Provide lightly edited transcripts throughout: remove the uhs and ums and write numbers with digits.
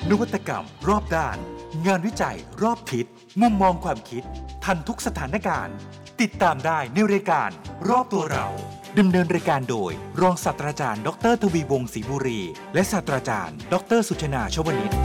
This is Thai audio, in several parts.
นวัตกรรมรอบด้านงานวิจัยรอบทิศมุมมองความคิดทันทุกสถานการณ์ติดตามได้ในรายการรอบตัวเราดำเนินรายการโดยรองศาสตราจารย์ดร.ทวีวงศ์ศรีบุรีและศาสตราจารย์ดร.สุชนาชวนิช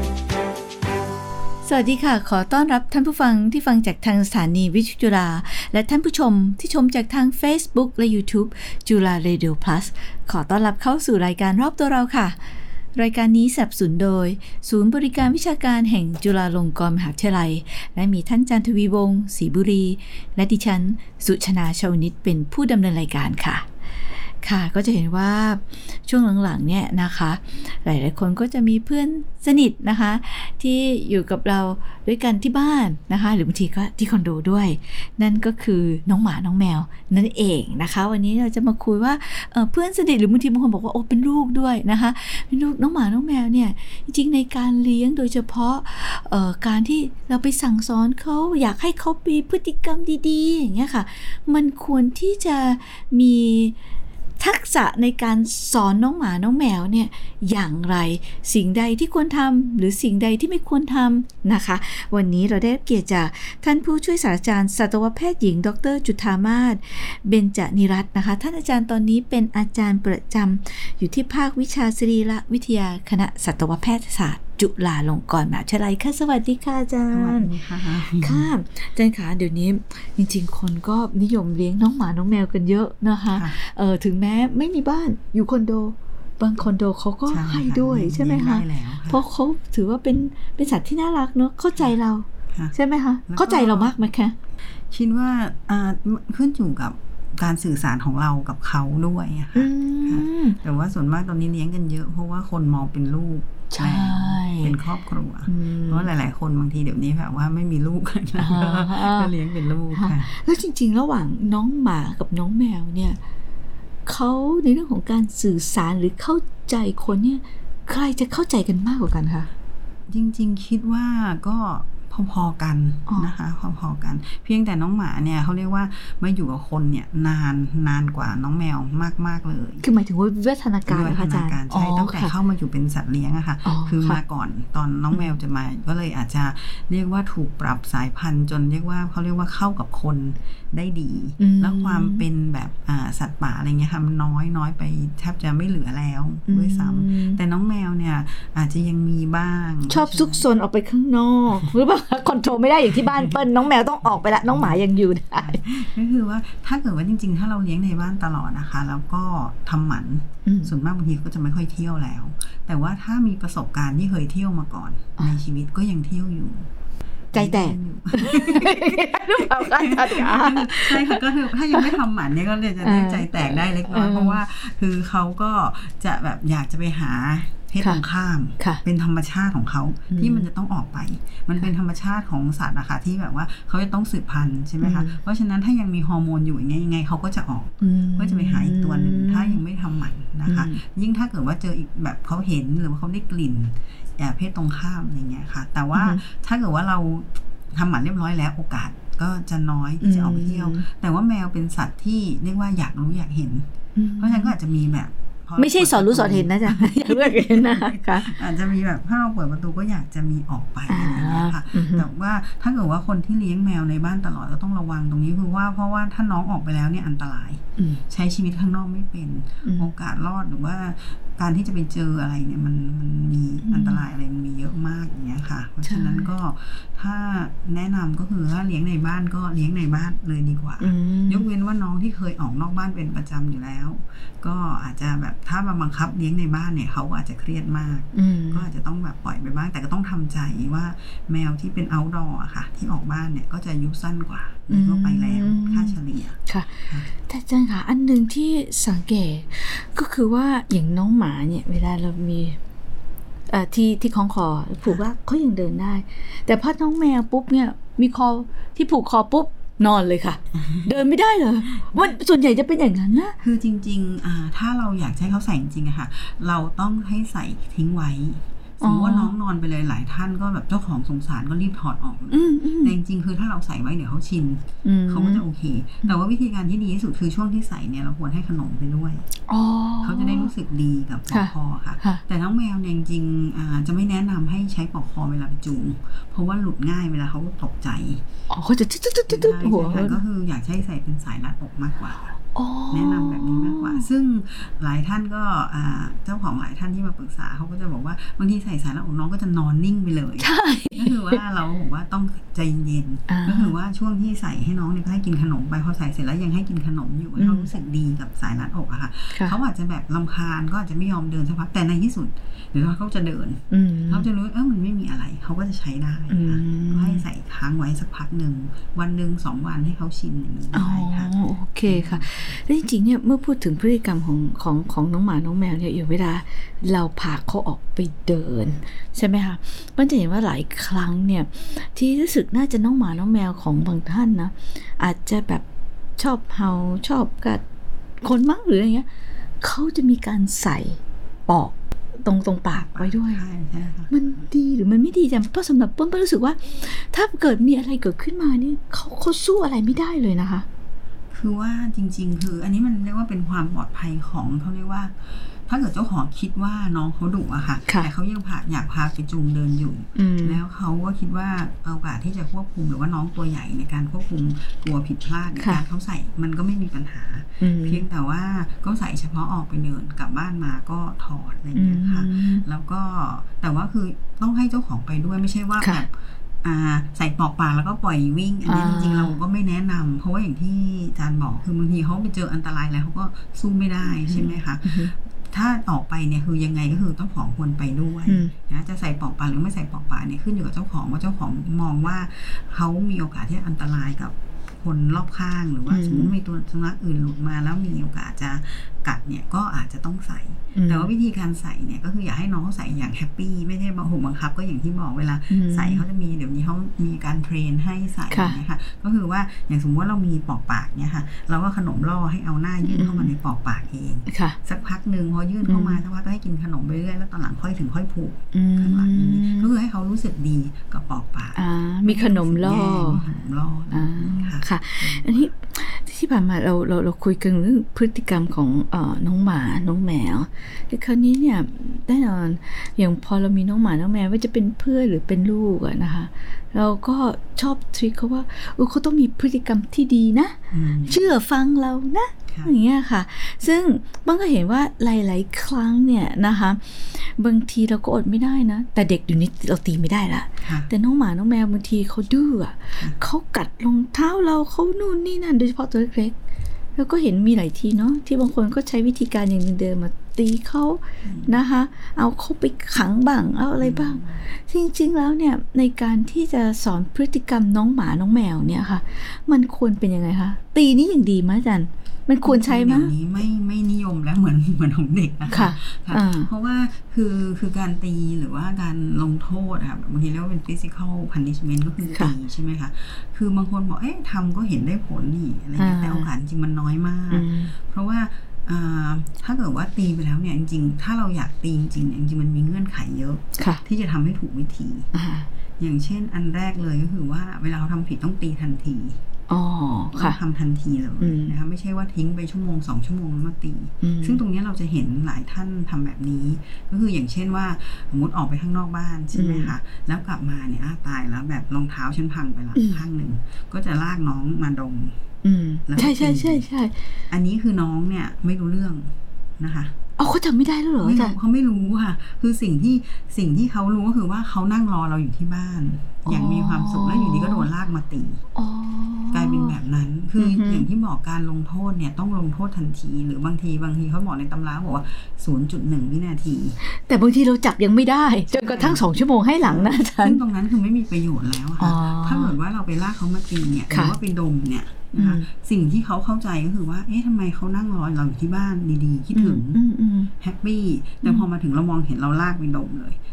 สวัสดีค่ะขอต้อนรับท่านผู้ฟังที่ฟังจากทางสถานีวิทยุจุฬาและท่านผู้ชมที่ชมจากทาง Facebook และ YouTube จุฬา Radio Plus ขอต้อนรับเข้าสู่รายการรอบตัวเราค่ะรายการนี้สนับสนุนโดยศูนย์บริการวิชาการแห่งจุฬาลงกรณ์มหาวิทยาลัยและมีท่านอาจารย์ทวีวงศ์ศรีบุรีและดิฉันสุชนาชวนิชเป็นผู้ดำเนินรายการค่ะก็จะเห็นว่าช่วงหลังๆเนี่ยนะคะหลายๆคนก็จะมีเพื่อนสนิทนะคะที่อยู่กับเราด้วยกันที่บ้านนะคะหรือบางทีก็ที่คอนโดด้วยนั่นก็คือน้องหมาน้องแมวนั่นเองนะคะวันนี้เราจะมาคุยว่าเพื่อนสนิทหรือบางทีบางคนบอกว่าโอ้เป็นลูกด้วยนะคะเป็นลูกน้องหมาน้องแมวเนี่ยจริงๆในการเลี้ยงโดยเฉพาะการที่เราไปสั่งสอนเขาอยากให้เขามีพฤติกรรมดีๆอย่างเงี้ยค่ะมันควรที่จะมีทักษะในการสอนน้องหมาน้องแมวเนี่ยอย่างไรสิ่งใดที่ควรทำหรือสิ่งใดที่ไม่ควรทำนะคะวันนี้เราได้เกียรติจากท่านผู้ช่วยศาสตราจารย์สัตวแพทย์หญิงดร.จุฑามาศเบญจนิรัตน์นะคะท่านอาจารย์ตอนนี้เป็นอาจารย์ประจำอยู่ที่ภาควิชาสรีรวิทยาคณะสัตวแพทยศาสตร์จุฬาลงกรณ์มหาวิทยาลัยค่ะสวัสดีค่ะอาจารย์ค่ะอาจารย์คะเดี๋ยวนี้จริงๆคนก็นิยมเลี้ยงน้องหมาน้องแมวกันเยอะนะคะถึงแม้ไม่มีบ้านอยู่คอนโดบางคอนโดเขาก็ให้ด้วยใช่ไหมคะเพราะเขาถือว่าเป็นสัตว์ที่น่ารักเนอะเข้าใจเราใช่ไหมคะเข้าใจเรามากไหมคะคิดว่าขึ้นอยู่กับการสื่อสารของเรากับเขาด้วยค่ะแต่ว่าส่วนมากตอนนี้เลี้ยงกันเยอะเพราะว่าคนมองเป็นลูกใช่เป็นครอบครัวเพราะหลายๆคนบางทีเดี๋ยวนี้แบบว่าไม่มีลูกกันก็เลี้ยงเป็นลูกค่ะแล้วจริงๆระหว่างน้องหมากับน้องแมวเนี่ยเขาในเรื่องของการสื่อสารหรือเข้าใจคนเนี่ยใครจะเข้าใจกันมากกว่ากันคะจริงๆคิดว่าก็พอๆกันนะคะพอๆกันเพียงแต่น้องหมาเนี่ยเขาเรียกว่ามาอยู่กับคนเนี่ยนานกว่าน้องแมวมากๆเลยคือหมายถึงว่าวิวัฒนาการอาจารย์ใช่ตั้งแต่เข้ามาอยู่เป็นสัตว์เลี้ยงอะค่ะคือมาก่อนตอนน้องแมวจะมาก็เลยอาจจะเรียกว่าถูกปรับสายพันธุ์จนเรียกว่าเขาเรียกว่าเข้ากับคนได้ดีแล้วความเป็นแบบสัตว์ป่าอะไรเงี้ยค่ะน้อยไปแทบจะไม่เหลือแล้วด้วยซ้ำแต่น้องแมวเนี่ยอาจจะยังมีบ้างชอบซุกซนออกไปข้างนอกหรือเปล่าคอนโทรลไม่ได้อย่างที่บ้านเปิ้ลน้องแมวต้องออกไปละน้องหมายังอยู่ได้ก็คือว่าถ้าเกิดว่าจริงๆถ้าเราเลี้ยงในบ้านตลอดนะคะแล้วก็ทำหมันส่วนมากบางทีก็จะไม่ค่อยเที่ยวแล้วแต่ว่าถ้ามีประสบการณ์ที่เคยเที่ยวมาก่อนในชีวิตก็ยังเที่ยวอยู่ใจแตกหรือเปล่าคะอาจารย์ใช่ค่ะก็คือถ้ายังไม่ทำหมันเนี่ยก็เลยจะได้ใจแตกได้เล็กน้อยเพราะว่าคือเขาก็จะแบบอยากจะไปหาเพศตรงข้ามเป็นธรรมชาติของเขาที่มันจะต้องออกไปมันเป็นธรรมชาติของสัตว์นะคะที่แบบว่าเขาจะต้องสืบพันธุ์ใช่ไหมคะเพราะฉะนั้นถ้ายังมีฮอร์โมนอยู่ยังไงเขาก็จะออกก็จะไปหาอีกตัวนึงถ้ายังไม่ทำหมันนะคะยิ่งถ้าเกิดว่าเจออีกแบบเขาเห็นหรือว่าเขาได้กลิ่นเพศตรงข้ามอย่างเงี้ยค่ะแต่ว่าถ้าเกิดว่าเราทำหมันเรียบร้อยแล้วโอกาสก็จะน้อยที่จะออกไปเที่ยวแต่ว่าแมวเป็นสัตว์ที่เรียกว่าอยากรู้อยากเห็นเพราะฉะนั้นก็อาจจะมีแบบไม่ใช่สอนรู้สอนเห็นนะจ๊ะอยากรู้อยากเห็นนะคะอาจจะมีแบบถ้าเราเปิดประตูก็อยากจะมีออกไปอะไรอย่างเงี้ยค่ะแต่ว่าถ้าเกิดว่าคนที่เลี้ยงแมวในบ้านตลอดก็ต้องระวังตรงนี้คือว่าเพราะว่าถ้าน้องออกไปแล้วเนี่ยอันตรายใช้ชีวิตข้างนอกไม่เป็นโอกาสรอดหรือว่าการที่จะไปเจออะไรเนี่ยมันมีอันตรายอะไรมันมีเยอะมากอย่างเงี้ยค่ะเพราะฉะนั้นก็ถ้าแนะนำก็คือถ้าเลี้ยงในบ้านก็เลี้ยงในบ้านเลยดีกว่ายกเว้นว่าน้องที่เคยออกนอกบ้านเป็นประจำอยู่แล้วก็อาจจะแบบถ้ามาบังคับเลี้ยงในบ้านเนี่ยเขาอาจจะเครียดมากก็อาจจะต้องแบบปล่อยไปบ้างแต่ก็ต้องทำใจว่าแมวที่เป็น outdoor อะค่ะที่ออกบ้านเนี่ยก็จะอายุสั้นกว่าทั่วไปแล้วค่าเฉลี่ยค่ะแต่อาจารย์ค่ะอันนึงที่สังเกตก็คือว่าอย่างน้องหมาเนี่ยเวลาเรามีที่คล้องคอผูกว่าเขายังเดินได้แต่พอน้องแมวปุ๊บเนี่ยมีคอที่ผูกคอปุ๊บนอนเลยค่ะ เดินไม่ได้เลยว่าส่วนใหญ่จะเป็นอย่างนั้นนะคือจริงๆถ้าเราอยากให้เขาใส่จริงๆอะค่ะเราต้องให้ใส่ทิ้งไว้สมมติว่าน้องนอนไปเลยหลายท่านก็แบบเจ้าของสงสารก็รีบถอดออกแต่จริงๆคือถ้าเราใส่ไว้เดี๋ยวเขาชินเขาก็จะโอเคแต่ว่าวิธีการที่ดีที่สุดคือช่วงที่ใส่เนี่ยเราควรให้ขนมไปด้วยเขาจะได้รู้สึกดีกับปลอกคอค่ะแต่น้องแมวเนี่ยจริงๆจะไม่แนะนำให้ใช้ปลอกคอเวลาไปจูงเพราะว่าหลุดง่ายเวลาเขาตกใจเขาจะตึ๊ดๆหัวก็คืออยากให้ใส่เป็นสายรัดอกมากกว่าแนะนำแบบนี้มากกว่าซึ่งหลายท่านก็เจ้าของหลายท่านที่มาปรึกษาเขาก็จะบอกว่าบางทีใส่สายรัดอกน้องก็จะนอนนิ่งไปเลยใช่ก็คือว่าเราบอกว่าต้องใจเย็นก็คือว่าช่วงที่ใส่ให้น้องเนี่ยก็ให้กินขนมไปพอใส่เสร็จแล้วยังให้กินขนมอยู่ให้เขารู้สึกดีกับสายรัดอกอะค่ะเขาอาจจะแบบรำคาญก็อาจจะไม่ยอมเดินสักพักแต่ในที่สุดเดี๋ยวเขาจะเดินเขาจะรู้มันไม่มีอะไรเขาก็จะใช้ได้ก็ให้ใส่ค้างไว้สักพักหนึ่งวันหนึ่ง2 วันให้เขาชินอย่างนี้ได้ค่ะโอเคค่ะแล้วจริงๆเนี่ยเมื่อพูดถึงพฤติกรรมของน้องหมาน้องแมวเนี่ยอย่างเวลาเราพาเขาออกไปเดินใช่ไหมคะมันจะเห็นว่าหลายครั้งเนี่ยที่รู้สึกน่าจะน้องหมาน้องแมวของบางท่านนะอาจจะแบบชอบเห่าชอบกัดคนมั้งหรืออะไรเงี้ยเขาจะมีการใส่ปอกตรงปากไว้ด้วยมันดีหรือมันไม่ดีจังเพราะสำหรับเปิ้ลรู้สึกว่าถ้าเกิดมีอะไรเกิดขึ้นมานี่เขาสู้อะไรไม่ได้เลยนะคะคือว่าจริงๆคืออันนี้มันเรียกว่าเป็นความปลอดภัยของเขาเรียกว่าถ้าเกิดเจ้าของคิดว่าน้องเขาดุอะค่ะแต่เขายังอยากพาไปจูงเดินอยู่แล้วเขาก็คิดว่าโอกาสที่จะควบคุมหรือว่าน้องตัวใหญ่ในการควบคุมกลัวผิดพลาดในการเขาใส่มันก็ไม่มีปัญหาเพียงแต่ว่าก็ใส่เฉพาะออกไปเดินกลับบ้านมาก็ถอดอะไรอย่างเงี้ยค่ะแล้วก็แต่ว่าคือต้องให้เจ้าของไปด้วยไม่ใช่ว่าแบบใส่ปลอกปากแล้วก็ปล่อยวิ่งอันนี้จริงๆเราก็ไม่แนะนำเพราะว่าอย่างที่อาจารย์บอกคือบางทีเขาไปเจออันตรายแล้วเขาก็สู้ไม่ได้ใช่ไหมคะถ้าออกไปเนี่ยคือยังไงก็คือเจ้าของควรไปด้วยนะจะใส่ปลอกปากหรือไม่ใส่ปลอกปากเนี่ยขึ้นอยู่กับเจ้าของว่าเจ้าของมองว่าเขามีโอกาสที่อันตรายกับคนรอบข้างหรือว่าสมมติมีตัวสุนัขอื่นหลุดมาแล้วมีโอกาสจะกัดเนี่ยก็อาจจะต้องใส่แต่ว่าวิธีการใส่เนี่ยก็คืออยากให้น้องเขาใส่อย่างแฮปปี้ไม่ใช่บังคับก็อย่างที่บอกเวลาใส่เขาจะมีเดี๋ยวนี้เขามีการเทรนให้ใส่นะคะก็คือว่าอย่างสมมติว่าเรามีปอกปากเนี่ยค่ะเราก็ขนมล่อให้เอาหน้ายื่นเข้ามาในปอกปากเองสักพักนึงพอยื่นเข้ามาสักพักก็ให้กินขนมไปเรื่อยแล้วตอนหลังค่อยผูกข้างหลังนี้ก็คือให้เขารู้สึกดีกับปอกปากมีขนมล่อค่ะอันนี้ที่ผ่านมาเราคุยกันเรื่องพฤติกรรมของน้องหมาน้องแมวแต่คราวนี้เนี่ยแน่นอนอย่างพอเรามีน้องหมาน้องแมวว่าจะเป็นเพื่อนหรือเป็นลูกอะนะคะเราก็ชอบทริคเขาว่าเขาต้องมีพฤติกรรมที่ดีนะเชื่อฟังเรานะอย่างเงี้ยค่ะซึ่งบางก็เห็นว่าหลายๆครั้งเนี่ยนะคะบางทีเราก็อดไม่ได้นะแต่เด็กอยู่นี้เราตีไม่ได้ละแต่น้องหมาน้องแมวบางทีเขาดื้อเขากัดรองเท้าเราเขานู่นนี่นั่นโดยเฉพาะตัวเล็กๆแล้วก็เห็นมีหลายทีเนาะที่บางคนก็ใช้วิธีการอย่างเดิมมาตีเขานะคะเอาเขาไปขังบ้างเอาอะไรบ้างจริงๆแล้วเนี่ยในการที่จะสอนพฤติกรรมน้องหมาน้องแมวเนี่ยค่ะมันควรเป็นยังไงคะตีนี่อย่างดีไหมอาจารย์มันควรใช้ไหมอย่างนี้ไม่นิยมแล้วเหมือนของเด็กนะคะเพราะว่าคือการตีหรือว่าการลงโทษค่ะบางทีเรียกว่าเป็น physical punishment ก็คือตีใช่ไหมคะคือบางคนบอกทำก็เห็นได้ผลนี่อะไรเงี้ยแต่โอกาสจริงมันน้อยมากเพราะว่าถ้าเกิดว่าตีไปแล้วเนี่ยจริงๆถ้าเราอยากตีจริงๆจริงๆมันมีเงื่อนไขเยอะที่จะทำให้ถูกวิธีอย่างเช่นอันแรกเลยก็คือว่าเวลาเขาทำผิดต้องตีทันทีต้องทำทันทีเลยนะคะไม่ใช่ว่าทิ้งไปชั่วโมง2 ชั่วโมงแล้วมาตีซึ่งตรงนี้เราจะเห็นหลายท่านทำแบบนี้ก็คืออย่างเช่นว่าสมมติออกไปข้างนอกบ้านใช่ไหมคะแล้วกลับมาเนี่ยตายแล้วแบบรองเท้าฉันพังไปละข้างหนึ่งก็จะลากน้องมาดมใช่ใช่ใช่ใช่อันนี้คือน้องเนี่ยไม่รู้เรื่องนะคะเขาจำไม่ได้แล้วเหรอเขาไม่รู้ค่ะคือสิ่งที่เขารู้ก็คือว่าเขานั่งรอเราอยู่ที่บ้านอย่างมีความสุขแล้วอยู่ดีก็โดนลากมาตีกลายเป็นแบบนั้นคืออย่างที่บอกการลงโทษเนี่ยต้องลงโทษทันทีหรือบางทีเขาบอกในตำราบอกว่า 0.1 วินาทีแต่บางทีเราจับยังไม่ได้จนกระทั่ง2 ชั่วโมงให้หลังนะอาจารย์ซึ่งตรงนั้นคือไม่มีประโยชน์แล้วค่ะถ้าเกิดว่าเราไปลากเขามาตีเนี่ยหรือว่าไปดมเนี่ยสิ่งที่เขาเข้าใจก็คือว่าทำไมเขานั่งรอเราอยู่ที่บ้านดีๆคิดถึงแฮปปี้แต่พอมาถึงเรามองเห็นเราลากไปดมเลย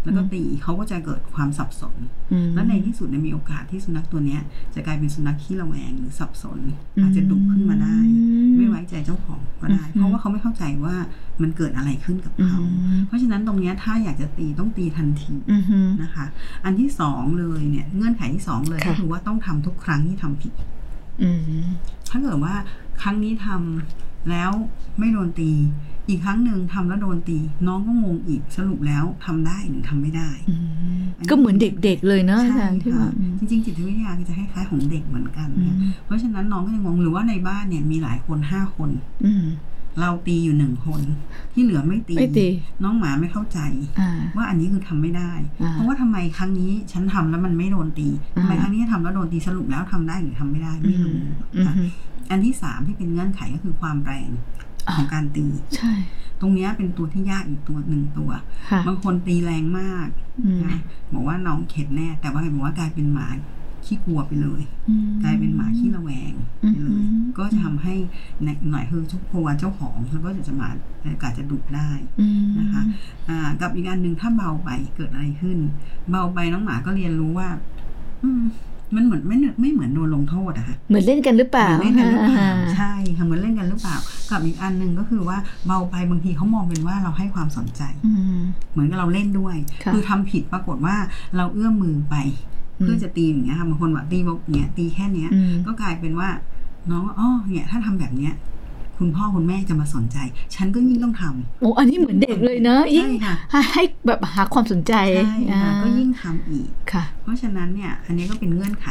แล้วก็ตีเขาก็จะเกิดความสับสนและในที่สุดมีโอกาสที่สุนัขตัวนี้จะกลายเป็นสุนัขขี้ระแวงหรือสับสนอาจจะดุขึ้นมาได้ไม่ไว้ใจเจ้าของก็ได้เพราะว่าเขาไม่เข้าใจว่ามันเกิดอะไรขึ้นกับเขาเพราะฉะนั้นตรงนี้ถ้าอยากจะตีต้องตีทันทีนะคะอันที่สองเลยเนี่ยเงื่อนไขที่สองเลยก็คือว่าต้องทำทุกครั้งที่ทำผิดถ้าเกิดว่าครั้งนี้ทำแล้วไม่โดนตีอีกครั้งหนึ่งทำแล้วโดนตีน้องก็งงอีกสรุปแล้วทำได้หรือทำไม่ได้ก็เหมือนเด็กๆเลยเนาะอาจารย์ที่ว่าจริงๆจิตวิทยาจะคล้ายๆของเด็กเหมือนกันเพราะฉะนั้นน้องก็จะงงหรือว่าในบ้านเนี่ยมีหลายคน5 คนเราตีอยู่1 คนที่เหลือไม่ตีน้องหมาไม่เข้าใจว่าอันนี้คือทำไม่ได้เพราะว่าทำไมครั้งนี้ฉันทำแล้วมันไม่โดนตีทำไมครั้งนี้ทำแล้วโดนตีสรุปแล้วทำได้หรือทำไม่ได้ไม่รู้อันที่3ที่เป็นเงื่อนไขก็คือความแรงของการตีใช่ตรงนี้เป็นตัวที่ยากอีกตัว1ตัวบางคนตีแรงมากนะบอกว่าน้องเข็ดแน่แต่ว่าบอกว่ากลายเป็นหมาขี้กลัวไปเลยกลายเป็นหมาขี้ระแวงไปเลยก็จะทำให้หน่อยคือทุกตัวเจ้าของแล้วก็จะมาอาจจะดุได้นะคะกับอีกอันหนึ่งถ้าเบาไปเกิดอะไรขึ้นเบาไปน้องหมาก็เรียนรู้ว่ามันเหมือนไม่เหมือนโดนลงโทษอะค่ะเหมือนเล่นกันหรือเปล่าเล่นกันหรือเปล่าใช่ค่ะเหมือนเล่นกันหรือเปล่ากับอีกอันนึงก็คือว่าเบาไปบางทีเขามองเป็นว่าเราให้ความสนใจเหมือนกับเราเล่นด้วยคือทำผิดปรากฏว่าเราเอื้อมมือไปเพื่อจะตีอย่างเงี้ยค่ะบางคนแบบตีแบบเนี้ยตีแค่เนี้ยก็กลายเป็นว่าน้องเนี่ยถ้าทำแบบเนี้ยคุณพ่อคุณแม่จะมาสนใจฉันก็ยิ่งต้องทำโอ้อันนี้เหมือนเด็กเลยเนอะยิ่งให้แบบหาความสนใจใช่ค่ะก็ยิ่งทำอีกค่ะเพราะฉะนั้นเนี่ยอันนี้ก็เป็นเงื่อนไข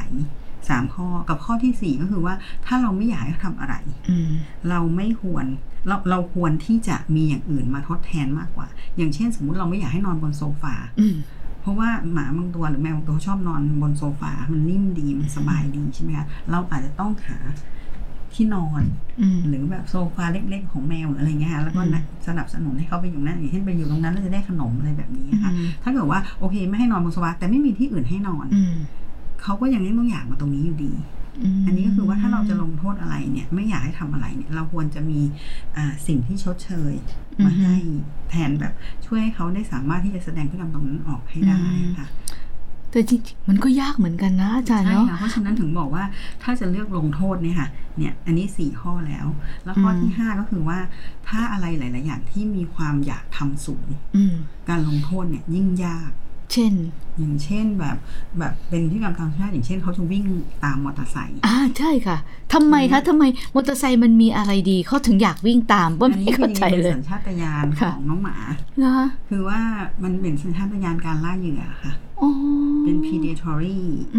3 ข้อกับข้อที่4ก็คือว่าถ้าเราไม่อยากให้ทำอะไรเราไม่ควรเราควรที่จะมีอย่างอื่นมาทดแทนมากกว่าอย่างเช่นสมมุติเราไม่อยากให้นอนบนโซฟาเพราะว่าหมาบางตัวหรือแมวบางตัวชอบนอนบนโซฟามันนิ่มดีมันสบายดีใช่ไหมคะเราอาจจะต้องหาที่นอนหรือแบบโซฟาเล็กๆของแมวหรืออะไรเงี้ยแล้วก็สนับสนุนให้เขาไปอยู่นั่นอย่างเช่นไปอยู่ตรงนั้นแล้วจะได้ขนมอะไรแบบนี้ค่ะถ้าเกิดว่าโอเคไม่ให้นอนบนโซฟาแต่ไม่มีที่อื่นให้นอนเขาก็ยังต้องอยากมาตรงนี้อยู่ดีอันนี้ก็คือว่าถ้าเราจะลงโทษอะไรเนี่ยไม่อยากให้ทำอะไรเนี่ยเราควรจะมีสิ่งที่ชดเชยมาให้แทนแบบช่วยให้เขาได้สามารถที่จะแสดงพฤติกรรมตรงนั้นออกให้ได้ค่ะแต่จริงๆมันก็ยากเหมือนกันนะอาจารย์เนาะใช่ค่ะเพราะฉะนั้นถึงบอกว่าถ้าจะเลือกลงโทษเนี่ยค่ะเนี่ยอันนี้4 ข้อแล้วข้อที่5ก็คือว่าถ้าอะไรหลายๆอย่างที่มีความอยากทำสูงการลงโทษเนี่ยยิ่งยากอย่างเช่นแบบเป็นพฤติกรรมทางธรรมชาติอย่างเช่นเขาจะวิ่งตามมอเตอร์ไซค์ใช่ค่ะทำไมมอเตอร์ไซค์มันมีอะไรดีเขาถึงอยากวิ่งตามว่าไม่เข้าใจเลยสัญชาตญาณของน้องหมาคือว่ามันเป็นสัญชาตญาณการล่าเหยื่อค่ะเป็น predatory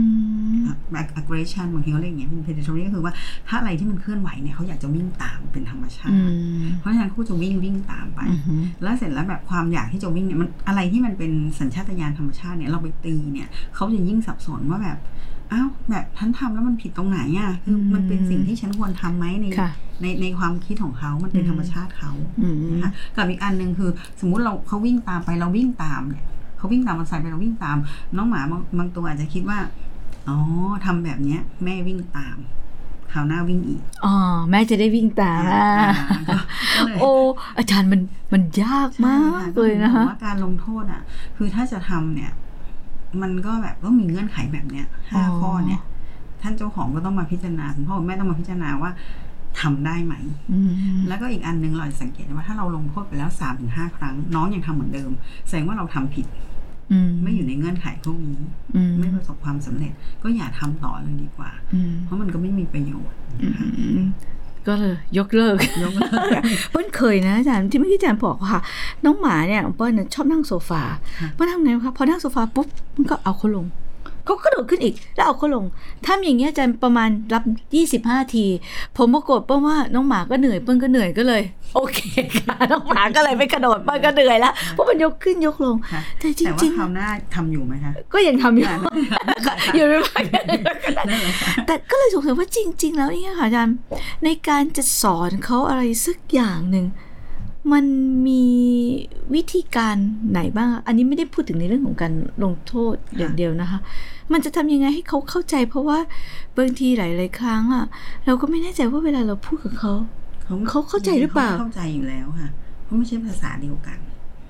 aggression บางทีเขาเรียกอย่างเงี้ยเป็น predatory ก็คือว่าถ้าอะไรที่มันเคลื่อนไหวเนี่ยเขาอยากจะวิ่งตามเป็นธรรมชาติเพราะฉะนั้นเขาจะวิ่งตามไปแล้วเสร็จแล้วแบบความอยากที่จะวิ่งเนี่ยมันอะไรที่มันเป็นสัญชาตญาณธรรมชาติเนี่ยเราไปตีเนี่ยเขาจะยิ่งสับสนว่าแบบอ้าวแบบฉันทำแล้วมันผิดตรงไหนอ่ะคือมันเป็นสิ่งที่ฉันควรทำไหมในความคิดของเขามันเป็นธรรมชาติเขานะคะกับอีกอันนึงคือสมมุติเขาวิ่งตามไปเราวิ่งตามเนี่ยเขาวิ่งตามมอเตอร์ไซค์ไปเราวิ่งตามน้องหมาบางตัวอาจจะคิดว่าทำแบบนี้แม่วิ่งตามคราวหน้าวิ่งอีกแม่จะได้วิ่งตามโอ้อาจารย์มันยากมากเลยนะคะว่าการลงโทษอ่ะคือถ้าจะทำเนี่ยมันก็แบบก็มีเงื่อนไขแบบเนี้ย5 ข้อเนี่ยท่านเจ้าของก็ต้องมาพิจารณาคุณพ่อคุณแม่ต้องมาพิจารณาว่าทำได้ไหมแล้วก็อีกอันนึงเราสังเกตว่าถ้าเราลงโทษไปแล้ว 3-5 ครั้งน้องยังทำเหมือนเดิมแสดงว่าเราทำผิดไม่อยู่ในเงื่อนไขพวกนี้ไม่ประสบความสำเร็จก็อย่าทำต่อเลยดีกว่าเพราะมันก็ไม่มีประโยชน์ก็เลยยกเลิกเปิ้ลเคยนะอาจารย์ที่เมื่อกี้อาจารย์บอกว่าน้องหมาเนี่ยเปิ้ลชอบนั่งโซฟาเปิ้ลทำไงคะพอนั่งโซฟาปุ๊บมันก็เอาเขาลงเขากระโดดขึ้นอีกแล้วเอาเขาลงทำอย่างเงี้ยอาจารย์ประมาณรับ25 ทีผมปรากฏว่าน้องหมาก็เหนื่อยเปิ้ลก็เหนื่อยก็เลยโอเคค่ะน้องหมาก็เลยไม่กระโดดเปิ้ลก็เหนื่อยแล้วเพราะมันยกขึ้นยกลงแต่จริงๆคราวหน้าทำอยู่ไหมคะก็ยังทำอยู่อยู่ไม่ไปแต่ก็เลยสงสัยว่าจริงๆแล้วเนี่ยค่ะอาจารย์ในการจะสอนเขาอะไรสักอย่างหนึ่งมันมีวิธีการไหนบ้างอันนี้ไม่ได้พูดถึงในเรื่องของการลงโทษอย่างเดียวนะคะมันจะทำยังไงให้เขาเข้าใจเพราะว่าบางทีหลายๆครั้งเราก็ไม่แน่ใจว่าเวลาเราพูดกับเขาเข้าใจหรือเปล่าเข้าใจอยู่แล้วค่ะเพราะไม่ใช่ภาษาเดียวกัน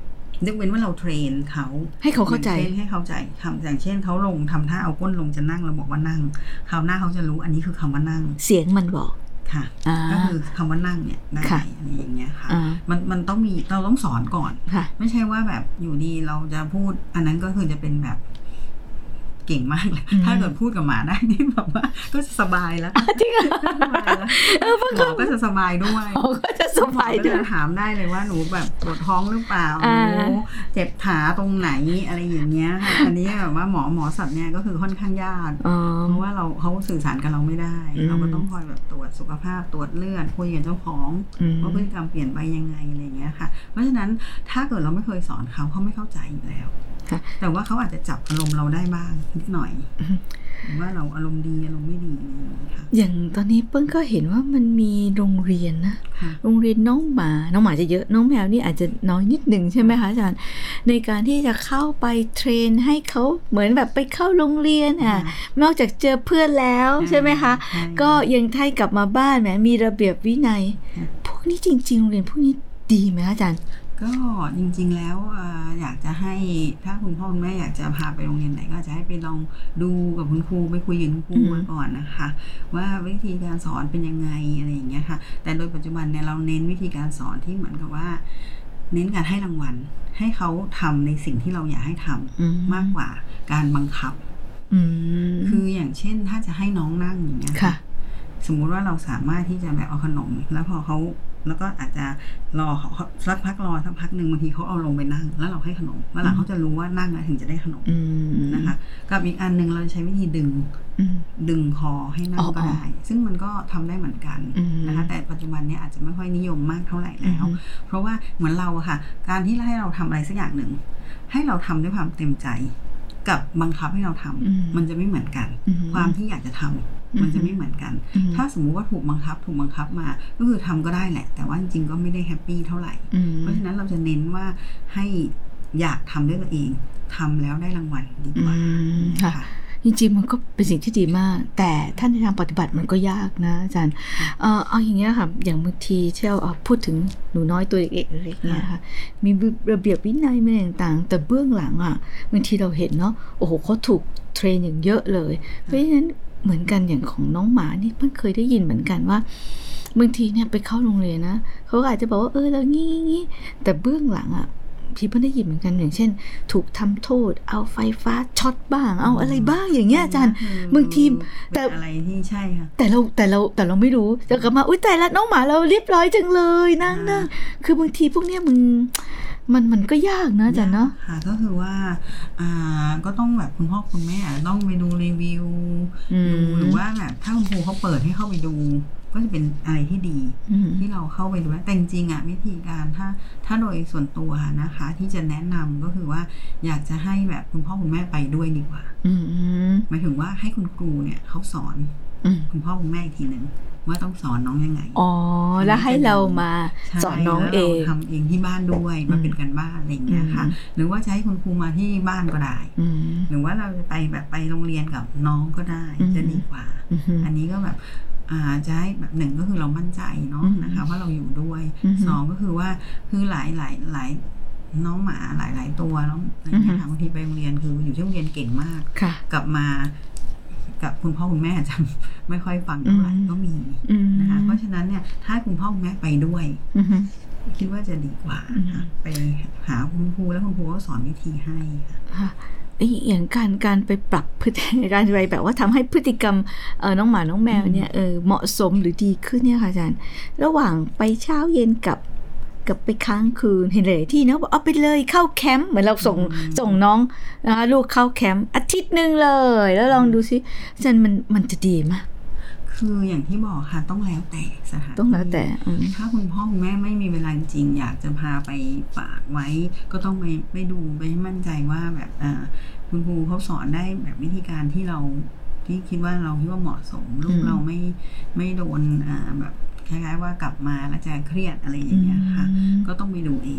ยกเว้นว่าเราเทรนเขาให้เขาเข้าใจให้เข้าใจทำอย่างเช่นเขาลงทำท่าเอาก้นลงจะนั่งเราบอกว่านั่งคราวหน้าเขาจะรู้อันนี้คือคำว่านั่งเสียงมันบอกค่ะก็คือคำว่านั่งเนี่ยได้อะไรอย่างเงี้ยค่ะมันต้องมีเราต้องสอนก่อนไม่ใช่ว่าแบบอยู่ดีเราจะพูดอันนั้นก็คือจะเป็นแบบเก่งมากเลยถ้าเกิดพูดกับหมาได้นี่แบบว่าก็จะสบายแล้วจริงเหรอหมอก็จะสบายด้วยก็จะสบายด้วยถามได้เลยว่าหนูแบบปวดท้องหรือเปล่าหนูเจ็บขาตรงไหนอะไรอย่างเงี้ยค่ะอันนี้แบบว่าหมอสัตว์เนี่ยก็คือค่อนข้างยากเพราะว่าเขาสื่อสารกับเราไม่ได้เราก็ต้องคอยแบบตรวจสุขภาพตรวจเลือดคุยกับเจ้าของว่าพฤติกรรมเปลี่ยนไปยังไงอะไรอย่างเงี้ยค่ะเพราะฉะนั้นถ้าเกิดเราไม่เคยสอนเขาไม่เข้าใจอยู่แล้วแต่ว่าเขาอาจจะจับอารมณ์เราได้บ้างนิดหน่อยว่าเราอารมณ์ดีอารมณ์ไม่ดีค่ะอย่างตอนนี้เปิ้ลก็เห็นว่ามันมีโรงเรียนนะโรงเรียนน้องหมาจะเยอะน้องแมวนี่อาจจะน้อยนิดหนึ่งใช่ไหมคะอาจารย์ในการที่จะเข้าไปเทรนให้เขาเหมือนแบบไปเข้าโรงเรียนนอกจากเจอเพื่อนแล้วใช่ไหมคะก็ยังให้กลับมาบ้านแหมมีระเบียบวินัยพวกนี้จริงๆโรงเรียนพวกนี้ดีไหมอาจารย์ก็จริงๆแล้วอยากจะให้ถ้าคุณพ่อคุณแม่อยากจะพาไปโรงเรียนไหนก็จะให้ไปลองดูกับคุณครูไปคุยกับคุณครูมาก่อนนะคะว่าวิธีการสอนเป็นยังไงอะไรอย่างเงี้ยค่ะแต่โดยปัจจุบันเนี่ยเราเน้นวิธีการสอนที่เหมือนกับว่าเน้นการให้รางวัลให้เขาทำในสิ่งที่เราอยากให้ทำมากกว่าการบังคับคืออย่างเช่นถ้าจะให้น้องนั่งอย่างเงี้ยสมมุติว่าเราสามารถที่จะแบบเอาขนมแล้วพอเขาแล้วก็อาจจะรอสักพักหนึ่งบางทีเขาเอาลงไปนั่งแล้วเราให้ขนมเมื่อหลังเขาจะรู้ว่านั่งแล้วถึงจะได้ขนมนะคะกับอีกอันนึงเราใช้วิธีดึงคอให้นั่งก็ได้ซึ่งมันก็ทำได้เหมือนกันนะคะแต่ปัจจุบันนี้อาจจะไม่ค่อยนิยมมากเท่าไหร่แล้วเพราะว่าเหมือนเราอะค่ะการที่ให้เราทำอะไรสักอย่างหนึ่งให้เราทำด้วยความเต็มใจกับบังคับให้เราทำมันจะไม่เหมือนกันความที่อยากจะทำมันจะไม่เหมือนกันถ้าสมมุติว่าถูกบังคับมาก็คือทำก็ได้แหละแต่ว่าจริงๆก็ไม่ได้แฮปปี้เท่าไหร่เพราะฉะนั้นเราจะเน้นว่าให้อยากทำด้วยตัวเองทำแล้วได้รางวัลดีกว่าค่ะจริงๆมันก็เป็นสิ่งที่ดีมากแต่ท่านในทางปฏิบัติมันก็ยากนะอาจารย์เอาอย่างเงี้ยค่ะอย่างบางทีที่เราพูดถึงหนูน้อยตัวเล็กๆเนี่ยค่ะมีระเบียบวินัยอะไรต่างๆแต่เบื้องหลังบางทีเราเห็นเนาะโอ้โหเขาถูกเทรนอย่างเยอะเลยเพราะฉะนั้นเหมือนกันอย่างของน้องหมานี่เพิ่งเคยได้ยินเหมือนกันว่าบางทีเนี่ยไปเข้าโรงเรียนนะเขาอาจจะบอกว่าเรางี้แต่เบื้องหลังพี่เพิ่งได้ยินเหมือนกันอย่างเช่นถูกทำโทษเอาไฟฟ้าช็อตบ้างเอาอะไรบ้างอย่างเงี้ยอาจารย์บางทีแต่อะไรที่ใช่ค่ะแต่เราไม่รู้จะกลับมาอุ๊ยแต่ละน้องหมาเราเรียบร้อยจังเลยนั่งคือบางทีพวกเนี้ยมันก็ยากนะอาจารย์เนาะค่ะก็คือว่าก็ต้องแบบคุณพ่อคุณแม่ต้องไปดูรีวิวดูหรือว่าแบบถ้าคุณครูเขาเปิดให้เข้าไปดูก็จะเป็นอะไรที่ดีที่เราเข้าไปดูแต่จริงๆวิธีการถ้าโดยส่วนตัวนะคะที่จะแนะนำก็คือว่าอยากจะให้แบบคุณพ่อคุณแม่ไปด้วยดีกว่าหมายถึงว่าให้คุณครูเนี่ยเขาสอนคุณพ่อคุณแม่อีกทีนึงว่าต้องสอนน้องยังไงแล้วให้เรามาสอนน้องเองทำเองที่บ้านด้วยมาเป็นกันบ้านอะไรอย่างเงี้ยค่ะหรือว่าจะให้คุณครูมาที่บ้านก็ได้หรือว่าเราจะไปแบบไปโรงเรียนกับน้องก็ได้จะดีกว่าอันนี้ก็แบบจะให้แบบหนึ่งก็คือเรามั่นใจเนาะนะคะว่าเราอยู่ด้วยสองก็คือว่าคือหลายน้องหมาหลายตัวน้องนะคะบางทีไปโรงเรียนคืออยู่ที่โรงเรียนเก่งมากกลับมากับคุณพ่อคุณแม่จะไม่ค่อยฟังเท่าไหร่ก็มีนะคะเพราะฉะนั้นเนี่ยถ้าคุณพ่อคุณแม่ไปด้วยคิดว่าจะดีกว่าไปหาคุณครูแล้วคุณครูก็สอนวิธีให้ค่ะอย่างการไปปรับพฤติกรรมไปแบบว่าทำให้พฤติกรรมน้องหมาน้องแมวเนี่ยเหมาะสมหรือดีขึ้นเนี่ยค่ะอาจารย์ระหว่างไปเช้าเย็นกับไปค้างคืนเห็นเลยที่นะบอกเอาไปเลยเข้าแคมป์เหมือนเราส่งน้องนะคะลูกเข้าแคมป์อาทิตย์นึงเลยแล้วลองดูซิอาจารย์มันจะดีมั้ยคืออย่างที่บอกค่ะต้องแล้วแต่สถานต้องแล้วแต่ถ้าคุณพ่อคุณแม่ไม่มีเวลาจริงอยากจะพาไปฝากไว้ก็ต้องไปดูไปให้มั่นใจว่าแบบคุณครูเขาสอนได้แบบวิธีการที่คิดว่าเหมาะสมลูกเราไม่โดนแบบคล้ายๆว่ากลับมาแล้วจะเครียดอะไรอย่างเงี้ยค่ะก็ต้องไปดูเอง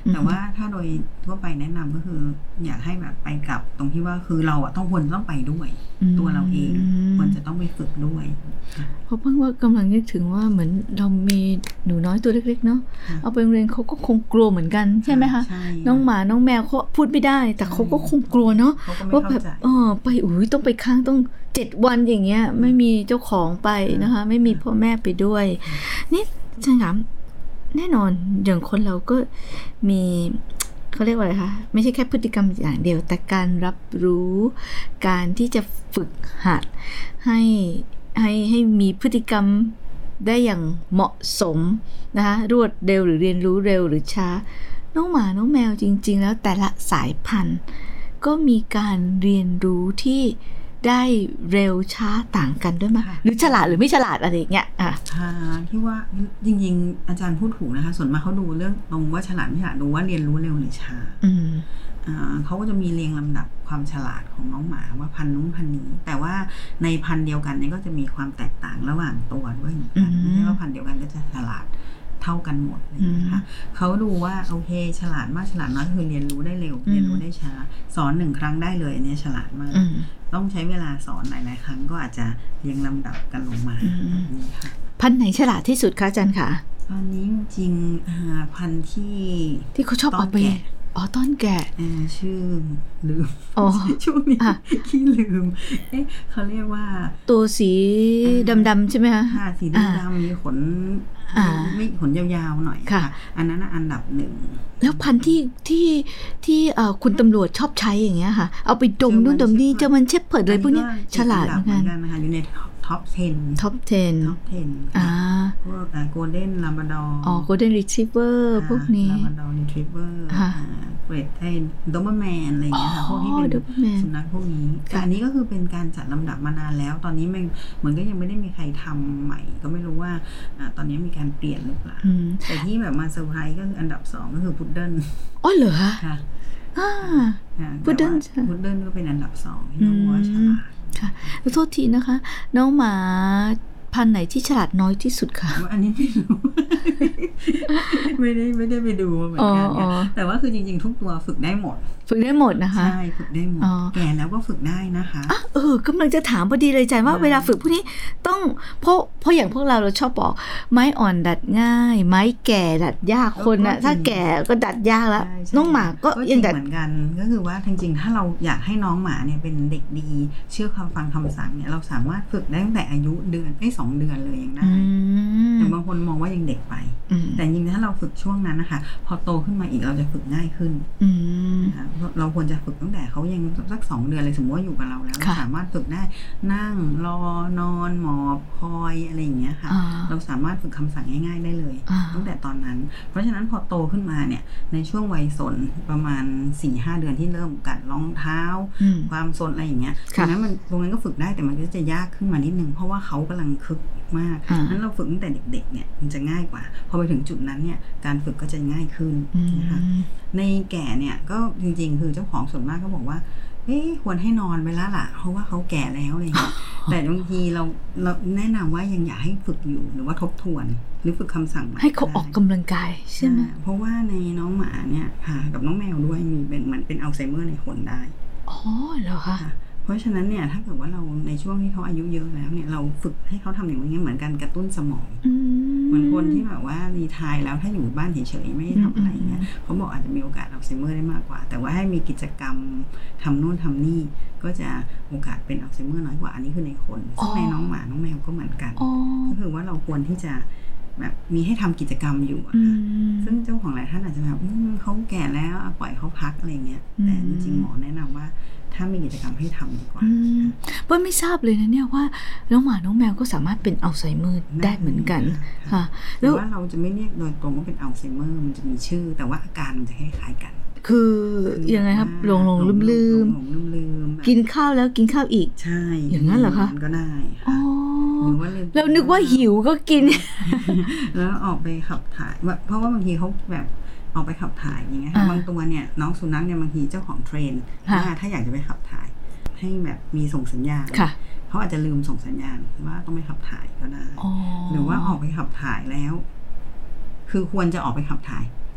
แต่ว่าถ้าโดยทั่วไปแนะนำก็คืออยากให้แบบไปกับตรงที่ว่าคือเราอะควรต้องไปด้วยตัวเราเองควรจะต้องไปฝึกด้วยเพราะเพิ่งว่ากำลังนึกถึงว่าเหมือนเรามีหนูน้อยตัวเล็กๆเนาะเอาไปโรงเรียนเขาก็คงกลัวเหมือนกันใช่ไหมคะน้องหมาน้องแมวเขาพูดไม่ได้แต่เขาก็คงกลัวเนาะว่าแบบไปต้องไปค้างต้อง7 วันอย่างเงี้ยไม่มีเจ้าของไปนะคะไม่มีพ่อแม่ไปด้วยนี่ฉันถามแน่นอนอย่างคนเราก็มีเขาเรียกว่าอะไรคะไม่ใช่แค่พฤติกรรมอย่างเดียวแต่การรับรู้การที่จะฝึกหัดให้มีพฤติกรรมได้อย่างเหมาะสมนะคะรวดเร็วหรือเรียนรู้เร็วหรือช้าน้องหมาน้องแมวจริงๆแล้วแต่ละสายพันธุ์ก็มีการเรียนรู้ที่ได้เร็วช้าต่างกันด้วยมั้ยหรือฉลาดหรือไม่ฉลาดอะไรอย่างเงี้ยที่ว่าจริงๆอาจารย์พูดถูกนะคะส่วนมากเขาดูเรื่องตรงว่าฉลาดไม่ฉลาดดูว่าเรียนรู้เร็วหรือช้าเขาก็จะมีเรียงลำดับความฉลาดของน้องหมาว่าพันนู้นพันนี้แต่ว่าในพันเดียวกันเนี่ยก็จะมีความแตกต่างระหว่างตัวด้วยเหมือนกันไม่ใช่ว่าพันเดียวกันก็จะฉลาดเท่ากันหมดเลยนะคะเขาดูว่าโอเคฉลาดมากฉลาดน้อยคือเรียนรู้ได้เร็วเรียนรู้ได้ช้าสอน1 ครั้งได้เลยอันนี้ฉลาดมากต้องใช้เวลาสอนหลายๆครั้งก็อาจจะเรียงลำดับกันลงมานี่ค่ะพันธุ์ไหนฉลาดที่สุดคะอาจารย์คะตอนนี้จริงพันธุ์ที่เขาชอบเอาไปต้อนแกะชื่อลืมช่วงนี้ขี้ลืมเขาเรียกว่าตัวสีดำๆใช่ไหมคะสีดำๆมีขนไม่ขนยาวๆหน่อยค่ะอันนั้นอันดับ1 แล้วพันธุ์ที่คุณตำรวจชอบใช้อย่างเงี้ยค่ะเอาไปดมนู่นดมนี่เจอมันเชฟเพิร์ดเลยพวกนี้ฉลาดเหมือนกันนะคะอยู่ในท็อป 10พวกโกลเด้นลาบราดอร์โกลเด้นรีทรีเวอร์พวกนี้ลาบราดอร์รีทรีเวอร์เกรดโดเบอร์แมนอะไรอย่างเงี้ยค่ะพวกที่เป็นสุนัขพวกนี้แต่อันนี้ก็คือเป็นการจัดลำดับมานานแล้วตอนนี้เหมือนก็ยังไม่ได้มีใครทำใหม่ก็ไม่รู้ว่าตอนนี้มีการเปลี่ยนหรือเปล่าแต่ที่แบบมาเซอร์ไพรส์ก็คืออันดับ2ก็คือพุดเดิ้ลเหรอคะพุดเดิ้ลก็เป็นอันดับ2ที่น้องว่าฉลาดค่ะโทษทีนะคะน้องหมาพันธุ์ไหนที่ฉลาดน้อยที่สุดคะอันนี้ไม่รู้ ไม่ได้ไปดูเหมือนกันแต่ว่าคือจริงๆทุกตัวฝึกได้หมดนะคะใช่ฝึกได้หมดแก่แล้วก็ฝึกได้นะคะกำลังจะถามพอดีเลยจันว่าเวลาฝึกพวกนี้ต้องเพราะอย่างพวกเราชอบบอกไม้อ่อนดัดง่ายไม้แก่ดัดยากคนน่ะถ้าแก่ก็ดัดยากแล้วน้องหมาก็ยังดัดเหมือนกันก็คือว่าจริงๆถ้าเราอยากให้น้องหมาเนี่ยเป็นเด็กดีเชื่อคำฟังคำสั่งเนี่ยเราสามารถฝึกได้ตั้งแต่อายุ2 เดือนเลยยังได้แต่บางคนมองว่ายังเด็กไปแต่จริงๆถ้าเราฝึกช่วงนั้นนะคะพอโตขึ้นมาอีกเราจะฝึกง่ายขึ้นเราควรจะฝึกตั้งแต่เขายังสัก2 เดือนเลยสมมติว่าอยู่กับเราแล้วสามารถฝึกได้นั่งรอนอนหมอบคอยอะไรอย่างเงี้ยค่ะเราสามารถฝึกคำสั่งง่ายๆได้เลยตั้งแต่ตอนนั้นเพราะฉะนั้นพอโตขึ้นมาเนี่ยในช่วงวัยสนประมาณ 4-5 เดือนที่เริ่มกัดรองเท้าความสนอะไรอย่างเงี้ยตรงนั้นก็ฝึกได้แต่มันก็จะยากขึ้นมานิดนึงเพราะว่าเขากำลังคึกมากนั้นเราฝึกตั้งแต่เด็กๆเนี่ยมันจะง่ายกว่าพอไปถึงจุดนั้นเนี่ยการฝึกก็จะง่ายขึ้นนะคะในแก่เนี่ยก็จริงๆคือเจ้าของส่วนมากก็บอกว่าควรให้นอนไปแล้วล่ะเพราะว่าเขาแก่แล้วอะไรอย่างเงี้ยแต่บางทีเราแนะนำว่ายังอยากให้ฝึกอยู่หรือว่าทบทวนหรือฝึกคำสั่งให้เขาออกกำลังกายใช่ไหมเพราะว่าในน้องหมาเนี่ยค่ะกับน้องแมวด้วยมีเป็นอัลไซเมอร์ในคนได้เหรอคะเพราะฉะนั้นเนี่ยถ้าเกิดว่าเราในช่วงที่เขาอายุเยอะแล้วเนี่ยเราฝึกให้เขาทำอย่างนี้เหมือนกันกระตุ้นสมองเหมือนคนที่แบบว่ารีไทร์แล้วถ้าอยู่บ้านเฉยๆไม่ทำอะไรเงี้ยเขาบอกอาจจะมีโอกาสอัลไซเมอร์ได้มากกว่าแต่ว่าให้มีกิจกรรมทำนู่นทำนี่ก็จะโอกาสเป็นอัลไซเมอร์น้อยกว่าอันนี้คือในคนซึ่งในน้องหมาน้องแมวก็เหมือนกันก็คือว่าเราควรที่จะแบบมีให้ทำกิจกรรมอยู่ซึ่งเจ้าของหลายท่านอาจจะแบบเขาแก่แล้วปล่อยเขาพักอะไรเงี้ยแต่จริงๆหมอแนะนำว่าถ้ามีกิจกรรมให้ทำดีกว่าเปิ้ลไม่ทราบเลยนะเนี่ยว่าน้องหมาน้องแมวก็สามารถเป็นอัลไซเมอร์ได้เหมือนกันค่ะแล้วว่าเราจะไม่เรียกโดยตรงว่าเป็นอัลไซเมอร์มันจะมีชื่อแต่ว่าอาการมันจะคล้ายๆกันคือยังไงครับหลงลืมกินข้าวแล้วกินข้าวอีกใช่อย่างนั้นเหรอคะก็ได้เรานึกว่าหิวก็กินแล้วออกไปขับถ่ายเพราะว่าบางทีเขาแบบออกไปขับถ่ายอย่างเงี้ยบางตัวเนี่ยน้องสุนัขเนี่ยบางทีเจ้าของเทรนถ้าอยากจะไปขับถ่ายให้แบบมีส่งสัญญาณเขาอาจจะลืมส่งสัญญาณว่าต้องไปขับถ่ายก็ได้หรือว่าออกไปขับถ่ายแล้วคือควรจะออกไปขับถ่าย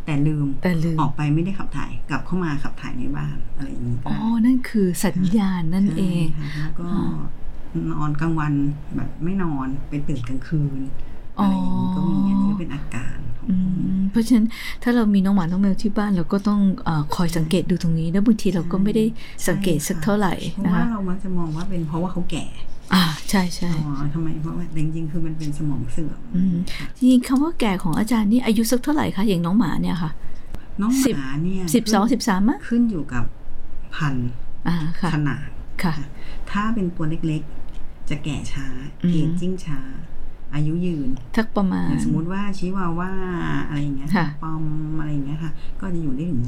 แต่ลืมออกไปไม่ได้ขับถ่ายกลับเข้ามาขับถ่ายในบ้านอะไรอย่างนี้นั่นคือสัญญาณนั่นเองแล้วก็นอนกลางวันแบบไม่นอนไปตื่นกลางคืนอะไรอย่างนี้ก็มีอันนี้ก็เป็นอาการเพราะฉะนั้นถ้าเรามีน้องหมาน้องแมวที่บ้านเราก็ต้องคอยสังเกตดูตรงนี้แล้วบางทีเราก็ไม่ได้สังเกตสักเท่าไหร่เพราะว่าเรามักจะมองว่าเป็นเพราะว่าเขาแก่ใช่ใช่ทำไมเพราะว่าจริงๆคือมันเป็นสมองเสื่อมจริงๆคำว่าแก่ของอาจารย์นี่อายุสักเท่าไหร่คะอย่างน้องหมาเนี่ยค่ะน้องหมาเนี่ย 12-13มั้ยขึ้นอยู่กับพันธุ์ขนาดถ้าเป็นตัวเล็กๆจะแก่ช้าเอจจิ้งช้าอายุยืนทักประมาณสมมุติว่าชิวาว่าอะไรอย่างเงี้ยปอมอะไรอย่างเงี้ยค่ะก็จะอยู่ได้ถึง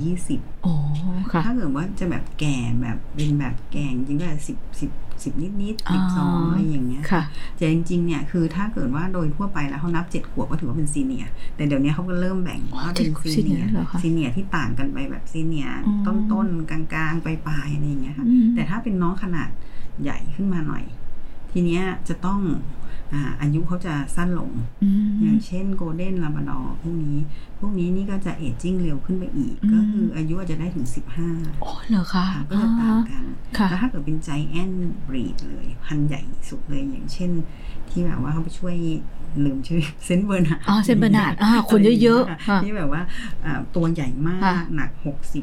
20ถ้าเกิดว่าจะแบบแก่แบบเป็นแบบแก่จริงก็10นิด12อะไรอย่างเงี้ยแต่จริงๆเนี่ยคือถ้าเกิดว่าโดยทั่วไปแล้วเขานับ7ขวบก็ถือว่าเป็นซีเนียร์แต่เดี๋ยวนี้เขาก็เริ่มแบ่งว่าเป็นซีเนียร์ที่ต่างกันไปแบบซีเนียร์ต้นๆกลางๆปลายๆอะไรอย่างเงี้ยค่ะแต่ถ้าเป็นน้องขนาดใหญ่ขึ้นมาหน่อยทีเนี้ยจะต้องอายุเขาจะสั้นลงอย่างเช่นโกลเด้นลาบราดอร์พวกนี้นี่ก็จะเอจจิ้งเร็วขึ้นไปอีกก็คืออายุอาจจะได้ถึง15 เหรอคะก็จะต่างกันแล้วถ้าเกิดเป็นใจแอนบรีดเลยพันใหญ่สุดเลยอย่างเช่นที่แบบว่าเขาไปช่วยลืมชื่อเซนต์เบอร์นาร์ดเซนต์เบอร์นาร์ดคนเยอะๆที่แบบว่าตัวใหญ่มากหนัก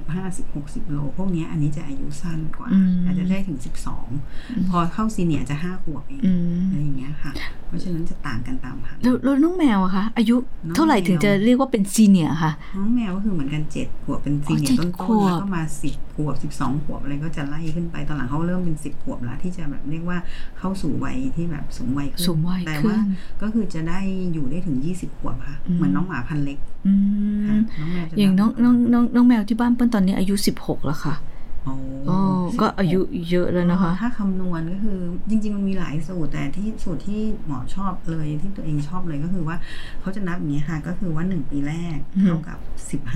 60 โลพวกนี้อันนี้จะอายุสั้นกว่าอาจจะได้ถึง12พอเข้าซีเนียร์จะ5 ขวบเองอะไรอย่างเงี้ยค่ะเพราะฉะนั้นจะต่างกันตามพันธุ์แล้วน้องแมวอะคะอายุเท่าไหร่ถึงจะเรียกว่าเป็นซีเนียร์คะน้องแมวก็คือเหมือนกัน7 ขวบเป็นซีเนียร์ต้นๆแล้วก็มา10 ขวบ12 ขวบอะไรก็จะไล่ขึ้นไปตอนหลังเขาเริ่มเป็น10 ขวบแล้วที่จะแบบเรียกว่าเข้าสู่วัยที่แบบสูงวัยขึ้นแต่ว่าก็คือจะได้อยู่ได้ถึง20 ขวบค่ะเหมือนน้องหมาพันเล็กอย่างน้องแมวที่บ้านเปิ้ลตอนนี้อายุ16แล้วค่ะก็อายุเยอะแล้วนะคะถ้าคำนวณก็คือจริงๆมันมีหลายสูตรแต่ที่สูตรที่หมอชอบเลยที่ตัวเองชอบเลยก็คือว่าเขาจะนับอย่างนี้ค่ะก็คือว่า1 ปีแรกเท่ากับ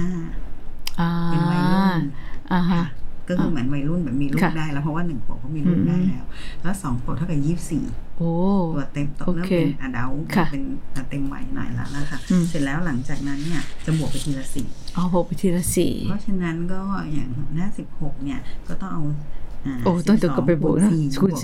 15เป็นวัยรุ่นก็คือเหมือนวัยรุ่นแบบมีลูกได้แล้วเพราะว่า1 ขวบเขามีลูกได้แล้ว2 ขวบเท่ากับ24ตัวเต็มเริ่มเป็นอดัลต์เป็นเต็มวัยหน่อยแล้วนะคะเสร็จแล้วหลังจากนั้นเนี่ยจะบวกไปทีละ4 บวกไปทีละ4 เพราะฉะนั้นก็อย่างหน้า16เนี่ยก็ต้องเอาต้องตัวก็ไปบวกนะคูณ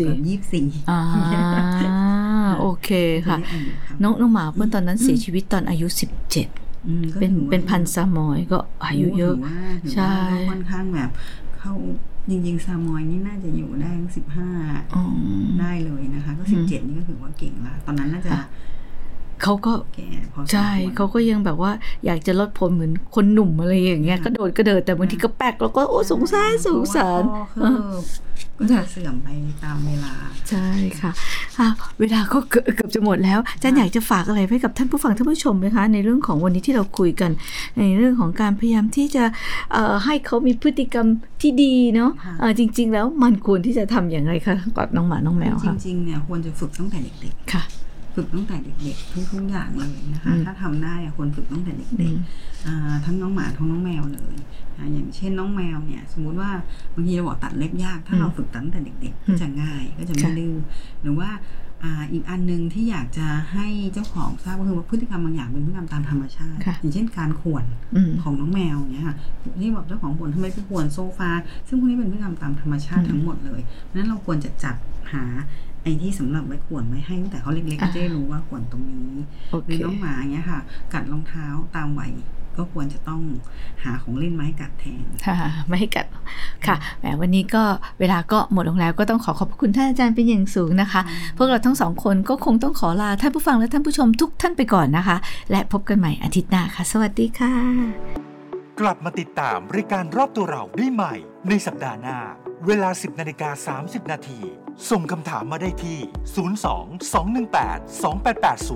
4 โอเคค่ะน้องหมาเปิ้ลตอนนั้นเสียชีวิตตอนอายุ17เป็นพันธุ์ซามอยก็อายุเยอะใช่ค่อนข้างแบบเข้าจริงๆซามอยนี่น่าจะอยู่ได้15ได้เลยนะคะก็17นี่ก็ถือว่าเก่งละตอนนั้นน่าจะเขาก็ใช่เขาก็ยังแบบว่าอยากจะลดผลเหมือนคนหนุ่มอะไรอย่างเงี้ยก็โดดแต่บางทีก็แปลกแล้วก็สงสารก็จะเสื่อมไปตามเวลาใช่ค่ะเวลาก็เกือบจะหมดแล้วอาจารย์อยากจะฝากอะไรไว้กับท่านผู้ฟังท่านผู้ชมไหมคะในเรื่องของวันนี้ที่เราคุยกันในเรื่องของการพยายามที่จะให้เขามีพฤติกรรมที่ดีเนาะจริงๆแล้วมันควรที่จะทำอย่างไรคะกับน้องหมาน้องแมวค่ะจริงๆเนี่ยควรจะฝึกตั้งแต่เด็กๆค่ะฝึกตั้งแต่เด็กๆทุกอย่างเลยนะคะถ้าทำได้ควรฝึกตั้งแต่เด็กๆทั้งน้องหมาทั้งน้องแมวเลยอย่างเช่นน้องแมวเนี่ยสมมุติว่าบางทีเราบอกตัดเล็บยากถ้าเราฝึกตั้งแต่เด็กๆก็จะง่ายก็จะไม่ดื้อหรือว่าอีกอันนึงที่อยากจะให้เจ้าของทราบก็คือว่าพฤติกรรมบางอย่างเป็นพฤติกรรมตามธรรมชาติอย่างเช่นการข่วนของน้องแมวเนี่ยค่ะที่บอกเจ้าของบ่นทำไมไปข่วนโซฟาซึ่งพวกนี้เป็นพฤติกรรมตามธรรมชาติทั้งหมดเลยนั้นเราควรจะจัดหาไอ้ที่สำหรับไว้ข่วนไว้ให้ตั้งแต่เขาเล็กๆก็จะได้รู้ว่าข่วนตรงนี้หรือน้องหมาเงี้ยค่ะกัดรองเท้าตามวัยก็ควรจะต้องหาของเล่นมาให้กัดแทนไม่ให้กัดค่ะแหมวันนี้ก็เวลาก็หมดลงแล้วก็ต้องขอบคุณท่านอาจารย์เป็นอย่างสูงนะคะพวกเราทั้ง2 คนก็คงต้องขอลาท่านผู้ฟังและท่านผู้ชมทุกท่านไปก่อนนะคะและพบกันใหม่อาทิตย์หน้าค่ะสวัสดีค่ะกลับมาติดตามรายการรอบตัวเราได้ใหม่ในสัปดาห์หน้าเวลา 10:30 น.ส่งคำถามมาได้ที่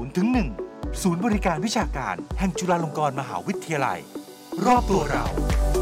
02-218-2880-1ศูนย์บริการวิชาการแห่งจุฬาลงกรณ์มหาวิทยาลัยรอบตัวเรา